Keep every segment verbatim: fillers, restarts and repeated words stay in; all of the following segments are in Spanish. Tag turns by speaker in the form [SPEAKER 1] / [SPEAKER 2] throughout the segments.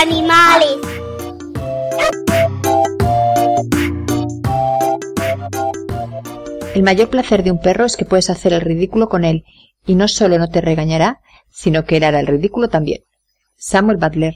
[SPEAKER 1] animales.
[SPEAKER 2] El mayor placer de un perro es que puedes hacer el ridículo con él, y no solo no te regañará, sino que él hará el ridículo también. Samuel Butler.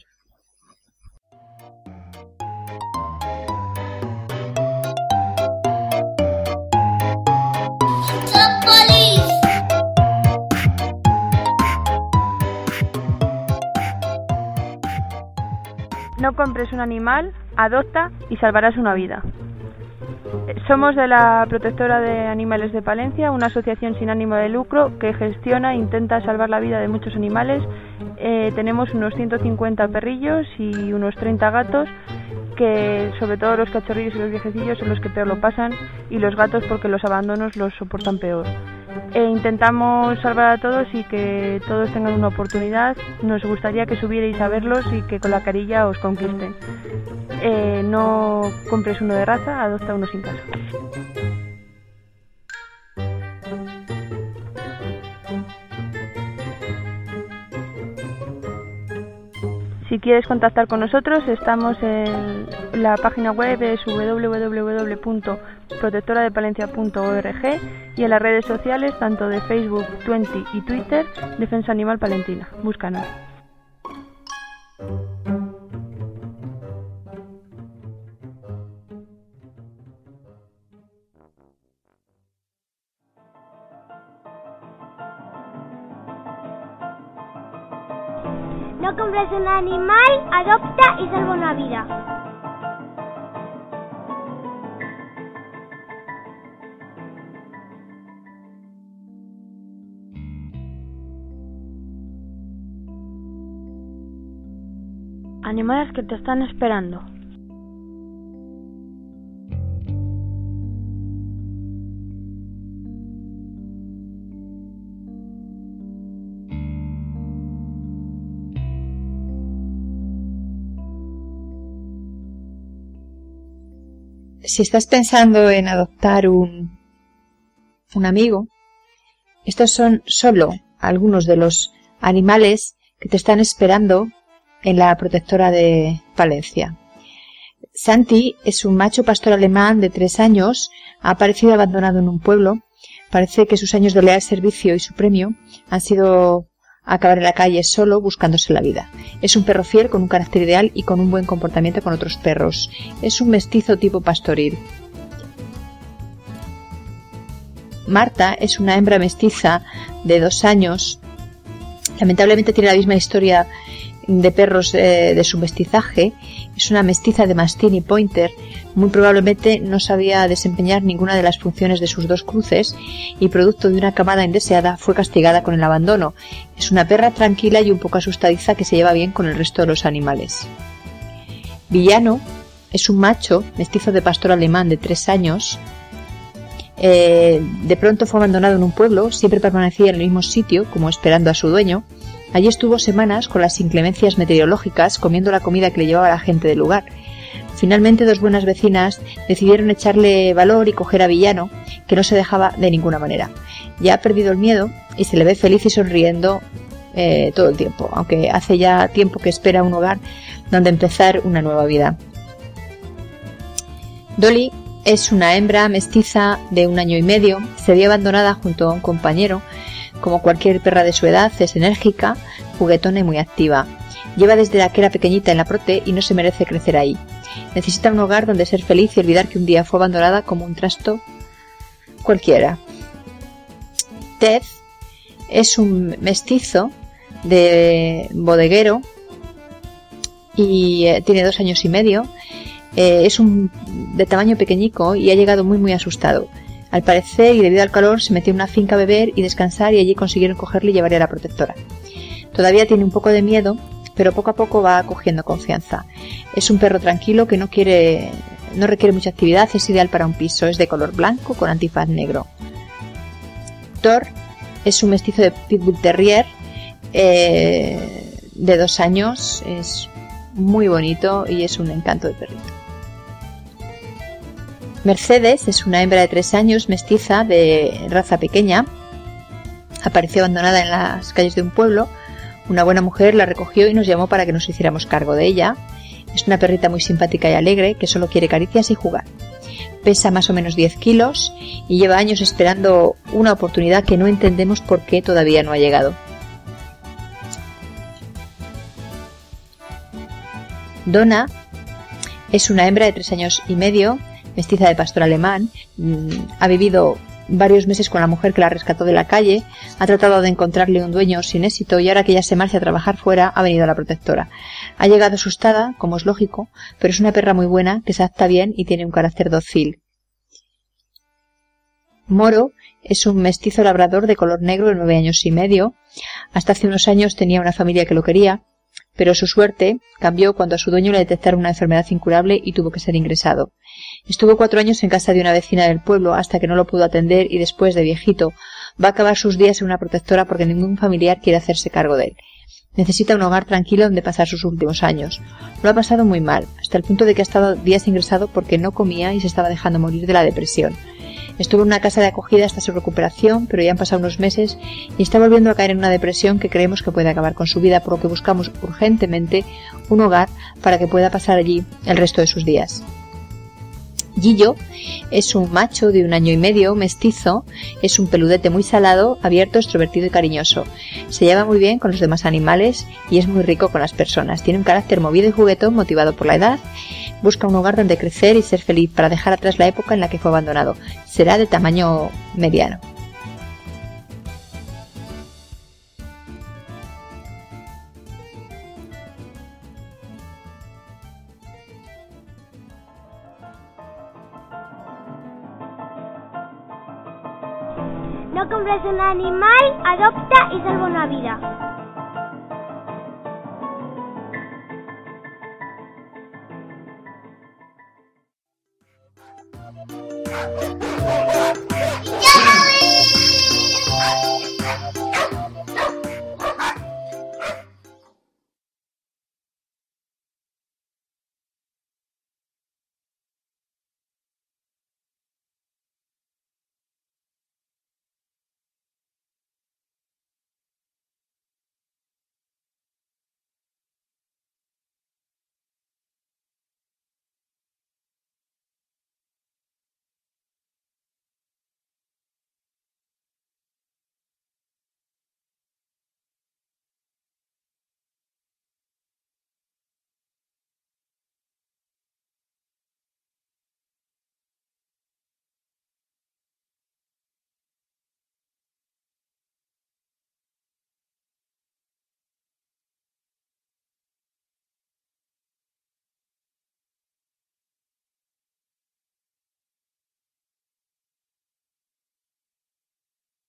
[SPEAKER 3] No compres un animal, adopta y salvarás una vida. Somos de la Protectora de Animales de Palencia, una asociación sin ánimo de lucro que gestiona e intenta salvar la vida de muchos animales. Eh, tenemos unos ciento cincuenta perrillos y unos treinta gatos, que sobre todo los cachorrillos y los viejecillos son los que peor lo pasan, y los gatos porque los abandonos los soportan peor. E intentamos salvar a todos y que todos tengan una oportunidad. Nos gustaría que subierais a verlos y que con la carilla os conquisten. Eh, no compres uno de raza, adopta uno sin casa. Si quieres contactar con nosotros, estamos en la página web es doble u doble u doble u punto protectora de palencia punto org y en las redes sociales, tanto de Facebook, Twenty y Twitter, Defensa Animal Palentina. Búscanos.
[SPEAKER 1] No compres un animal, adopta y salva una vida.
[SPEAKER 3] Animales que te están esperando.
[SPEAKER 2] Si estás pensando en adoptar un, un amigo, estos son solo algunos de los animales que te están esperando en la Protectora de Palencia. Santi es un macho pastor alemán de tres años, ha aparecido abandonado en un pueblo. Parece que sus años de leal servicio y su premio han sido acabar en la calle solo buscándose la vida. Es un perro fiel con un carácter ideal y con un buen comportamiento con otros perros. Es un mestizo tipo pastoril. Marta es una hembra mestiza de dos años. Lamentablemente tiene la misma historia de perros eh, de su mestizaje. Es una mestiza de mastín y pointer. Muy probablemente no sabía desempeñar ninguna de las funciones de sus dos cruces y, producto de una camada indeseada, fue castigada con el abandono. Es una perra tranquila y un poco asustadiza que se lleva bien con el resto de los animales. Villano es un macho mestizo de pastor alemán de tres años. Eh, de pronto fue abandonado en un pueblo, siempre permanecía en el mismo sitio, como esperando a su dueño. Allí estuvo semanas con las inclemencias meteorológicas, comiendo la comida que le llevaba la gente del lugar. Finalmente, dos buenas vecinas decidieron echarle valor y coger a Villano, que no se dejaba de ninguna manera. Ya ha perdido el miedo y se le ve feliz y sonriendo eh, todo el tiempo, aunque hace ya tiempo que espera un hogar donde empezar una nueva vida. Dolly es una hembra mestiza de un año y medio. Se vio abandonada junto a un compañero. Como cualquier perra de su edad, es enérgica, juguetona y muy activa. Lleva desde la que era pequeñita en la prote y no se merece crecer ahí. Necesita un hogar donde ser feliz y olvidar que un día fue abandonada como un trasto cualquiera. Ted es un mestizo de bodeguero y eh, tiene dos años y medio. Eh, es un de tamaño pequeñico y ha llegado muy muy asustado. Al parecer, y debido al calor, se metió en una finca a beber y descansar, y allí consiguieron cogerle y llevarle a la protectora. Todavía tiene un poco de miedo, pero poco a poco va cogiendo confianza. Es un perro tranquilo que no quiere, no requiere mucha actividad, es ideal para un piso, es de color blanco con antifaz negro. Thor es un mestizo de Pitbull Terrier eh, de dos años, es muy bonito y es un encanto de perrito. Mercedes es una hembra de tres años, mestiza de raza pequeña. Apareció abandonada en las calles de un pueblo. Una buena mujer la recogió y nos llamó para que nos hiciéramos cargo de ella. Es una perrita muy simpática y alegre que solo quiere caricias y jugar. Pesa más o menos diez kilos y lleva años esperando una oportunidad que no entendemos por qué todavía no ha llegado. Donna es una hembra de tres años y medio, mestiza de pastor alemán. Ha vivido varios meses con la mujer que la rescató de la calle, ha tratado de encontrarle un dueño sin éxito y ahora que ella se marcha a trabajar fuera ha venido a la protectora. Ha llegado asustada, como es lógico, pero es una perra muy buena que se adapta bien y tiene un carácter dócil. Moro es un mestizo labrador de color negro de nueve años y medio. Hasta hace unos años tenía una familia que lo quería, pero su suerte cambió cuando a su dueño le detectaron una enfermedad incurable y tuvo que ser ingresado. Estuvo cuatro años en casa de una vecina del pueblo hasta que no lo pudo atender y después de viejito va a acabar sus días en una protectora porque ningún familiar quiere hacerse cargo de él. Necesita un hogar tranquilo donde pasar sus últimos años. Lo ha pasado muy mal, hasta el punto de que ha estado días ingresado porque no comía y se estaba dejando morir de la depresión. Estuvo en una casa de acogida hasta su recuperación, pero ya han pasado unos meses y está volviendo a caer en una depresión que creemos que puede acabar con su vida, por lo que buscamos urgentemente un hogar para que pueda pasar allí el resto de sus días. Gillo es un macho de un año y medio, mestizo, es un peludete muy salado, abierto, extrovertido y cariñoso. Se lleva muy bien con los demás animales y es muy rico con las personas. Tiene un carácter movido y juguetón, motivado por la edad. Busca un hogar donde crecer y ser feliz para dejar atrás la época en la que fue abandonado. Será de tamaño mediano.
[SPEAKER 1] No compres un animal, adopta y salva una vida.